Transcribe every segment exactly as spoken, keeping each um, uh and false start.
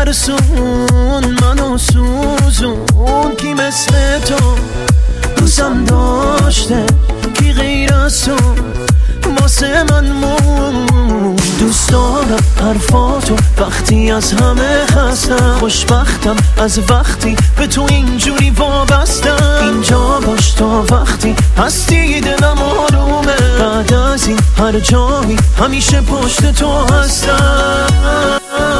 ترسون منو سوزون، کی مثل تو دوستم داشته کی غیر از تو واسه من مون. دوست دارم حرفاتو وقتی از همه خستم، خوشبختم از وقتی به تو اینجوری وابستم. اینجا باش تا وقتی هستی دلم آرومه، بعد از این هر جایی همیشه پشت تو هستم.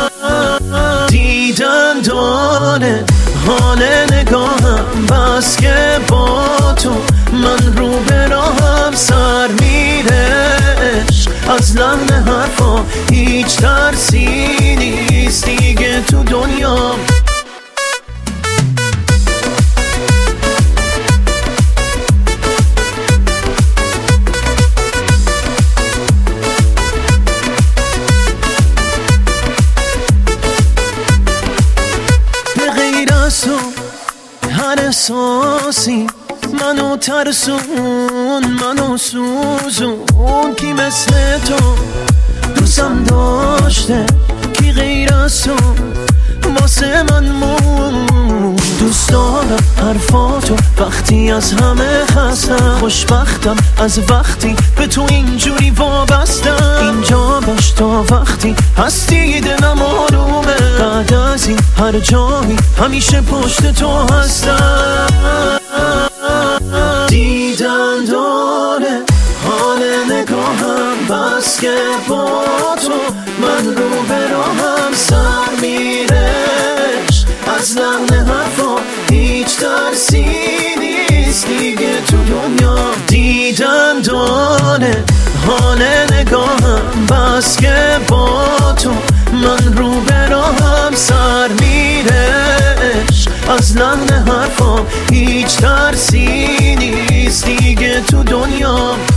دیدن داره حال نگاهم، بس که با تو من رو به راهم سر میرش. از لحن حرفا هیچ ترسی نیست دیگه تو دنیا. به غیر از تو هر احساسی منو ترسون منو سوزون، کی مثل تو دوستم داشته کی غیر از تو واسه من مون. دوست دارم حرفاتو وقتی از همه خستم، خوشبختم از وقتی به تو اینجوری وابستم. اینجا باش تا وقتی هستی دلم آرومه، بعد از این هر جایی همیشه پشت تو هستم. دیدن داره حال نگاهم، بس که با تو من رو به راهم سر میرش. از لحن حرفا هیچ ترسی نیست دیگه تو دنیا. دیدن داره حال نگاهم، بس که با تو من رو به راهم سر میرش. از لحن حرفا هیچ ترسی نیست دیگه تو دنیا.